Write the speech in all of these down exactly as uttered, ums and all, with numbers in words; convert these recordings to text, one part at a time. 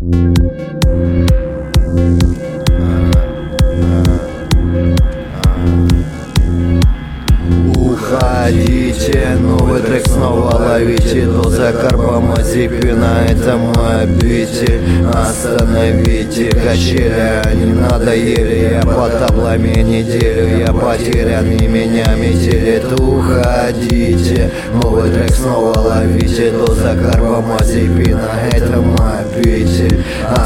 Уходите, новый трек снова ловите. Доза карбамазепина, это мой обитель. Остановите качели, они надоели. Я под таблами неделю, я потерянный, меня метелит. Уходите, новый трек снова ловите. Доза карбамазепина, это мой обитель.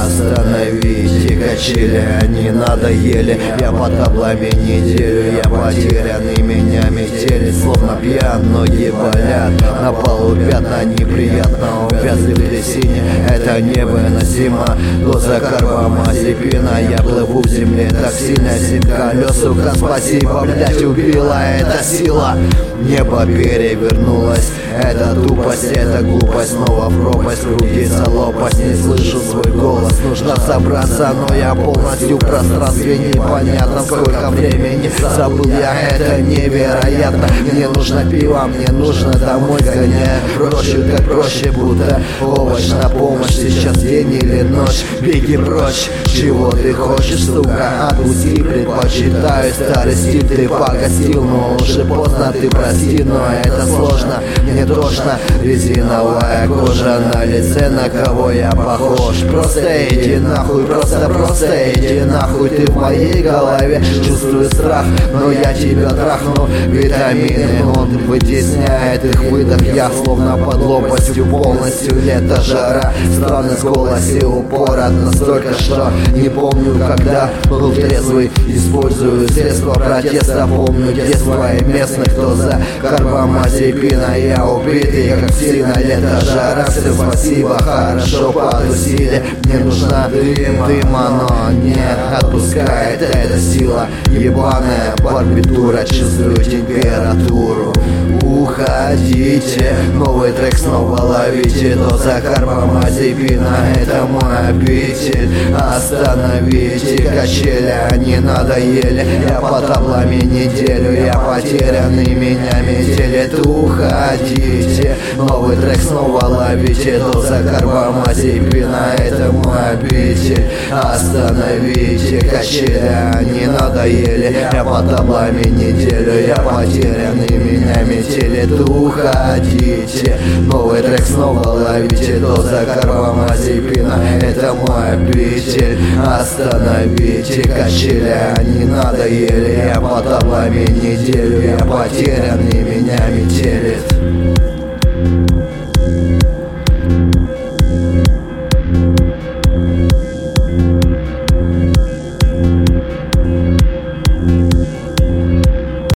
Остановите качели, они надоели. Я под таблами неделю, я потерянный, меня метели. Словно пьян, ноги болят, на полу пятна неприятно. Увязли в трясине, это невыносимо. Доза карбамазепина, я плыву в земле так сильно. Семь колес, сука, спасибо, блять, убила эта сила. Небо перевернулось, это тупость, это глупость. Снова в пропасть, крутится лопасть. Не слышу свой голос, нужно собраться, но я полностью в пространстве. Непонятно сколько времени, забыл я, это невероятно. Мне нужно пиво, мне нужно домой, гоняя проще, как проще, будто овощ на помощь. Сейчас день или ночь, беги прочь. Чего ты хочешь, сука, отпусти. Предпочитаю старый стиль, ты погостил, но уже поздно, ты прости, но это сложно, мне тошно. Резиновая кожа на лице, на кого я похож? Просто иди нахуй, просто, просто иди нахуй. Ты в моей голове, чувствую страх, но я тебя трахну. Витамины он вытесняет их выдох. Я словно под лопастью, полностью лето, жара. Странность в голосе, упор от настолько, что не помню, когда был трезвый. Использую средства протеста, помню детство и местных. Кто за карбамазепина, я убитый, как сильно лето, жара. Все спасибо, хорошо потусили. Мне нужна дым, дыма, но не отпускает эта сила ебаная. Барбитура, чувствую температуру. Уходите, новый трек снова ловите. Доза карбамазепина, это мой обитель. Остановите качели, они надоели. Я под таблами неделю, я потерянный, меня метелит. Уходите, новый трек снова ловите. Доза карбамазепина, это мой обитель. Остановите качели, они надоели. Я под таблами неделю, я потерянный, меня метелит. Уходите, новый трек снова ловите. Доза карбамазепина, это мой обитель. Остановите качели, они надоели. Я под таблами неделю, я потерянный, меня метелит.